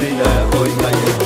ile oynayın.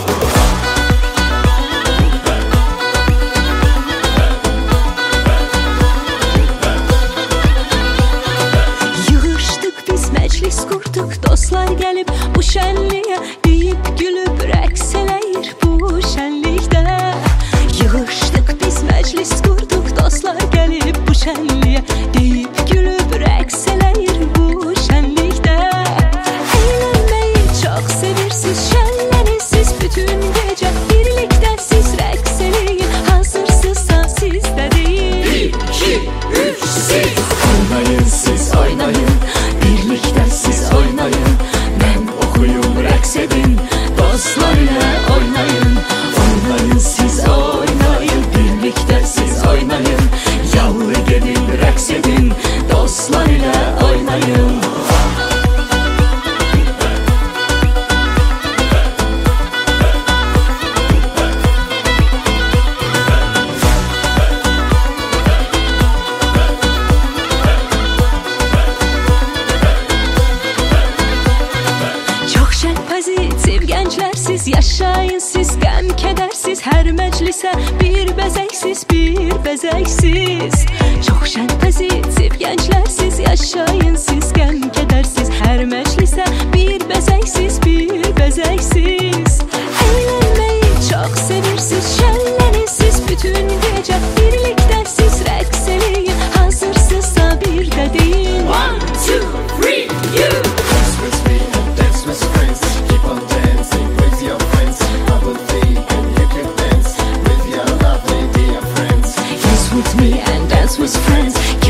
Yığışdık biz, məclis qurduq, dostlar gəlib bu şənliyə, deyib gülüb rəqs eləyir bu şənlikdə. Yığışdık biz, məclis qurduq, dostlar gəlib bu şənliyə, deyib gülüb rəqs eləyir bu şənlikdə. Əylənməyi çox sevirsiniz, şənlənirsiniz bütün gecə, birlikdə siz rəqs eləyin, hazırsızsa siz də deyin. 1, 2, 3, siz oynayın, siz oynayın, birlikdə siz oynayın, mən oxuyum, rəqs edin, dostlar ilə oynayın. Oynayın, siz oynayın, birlikdə siz oynayın, yallı gedin, rəqs edin, dostlar ilə oynayın. Çox şən pozitiv gənclərsiz, yaşayın siz qəm kədərsiz, hər məclisə bir bəzəksiz, bir bəzəksiz. Çox şən pozitiv gənclərsiz, yaşayın siz qəm kədərsiz, hər məclisə bir bəzəksiz, bir bəzəksiz. Əylənməyi çox sevirsiniz, şənlənirsiniz bütün gecə, birlikdə siz rəqs eləyin, hazırsızsa bir də deyin. 1, 2, 3, you! Dance with me and dance with friends. Keep on dancing with your friends. Bubble tea and you can dance with your lovely dear friends. Dance with me and dance with friends.